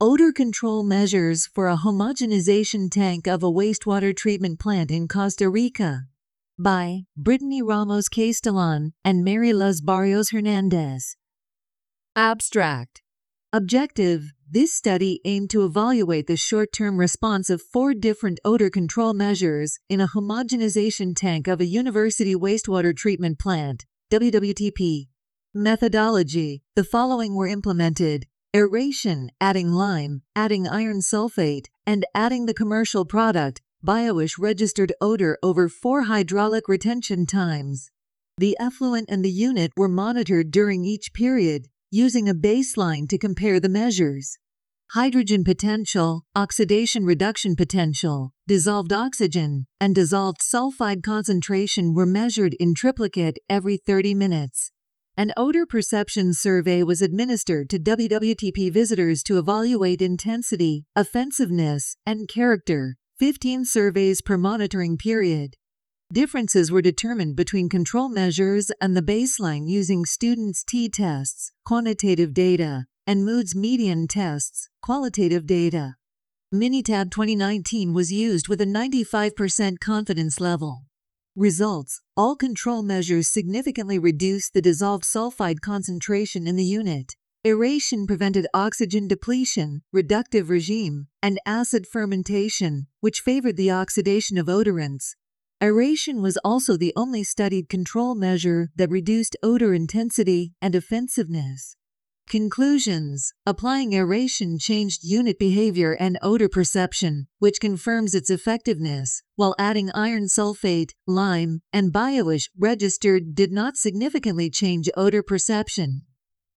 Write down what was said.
Odor control measures for a homogenization tank of a wastewater treatment plant in Costa Rica. By Brittany Ramos Castellan and Mary Luz Barrios Hernandez. Abstract. Objective. This study aimed to evaluate the short-term response of 4 different odor control measures in a homogenization tank of a university wastewater treatment plant, WWTP. Methodology. The following were implemented: aeration, adding lime, adding iron sulfate, and adding the commercial product, BioWish registered odor over 4 hydraulic retention times. The effluent and the unit were monitored during each period, using a baseline to compare the measures. Hydrogen potential, oxidation reduction potential, dissolved oxygen, and dissolved sulfide concentration were measured in triplicate every 30 minutes. An odor perception survey was administered to WWTP visitors to evaluate intensity, offensiveness, and character, 15 surveys per monitoring period. Differences were determined between control measures and the baseline using students' t-tests, quantitative data, and Moods median tests, qualitative data. Minitab 2019 was used with a 95% confidence level. Results: all control measures significantly reduced the dissolved sulfide concentration in the unit. Aeration prevented oxygen depletion, reductive regime, and acid fermentation, which favored the oxidation of odorants. Aeration was also the only studied control measure that reduced odor intensity and offensiveness. Conclusions: applying aeration changed unit behavior and odor perception, which confirms its effectiveness, while adding iron sulfate, lime, and BioWish registered did not significantly change odor perception.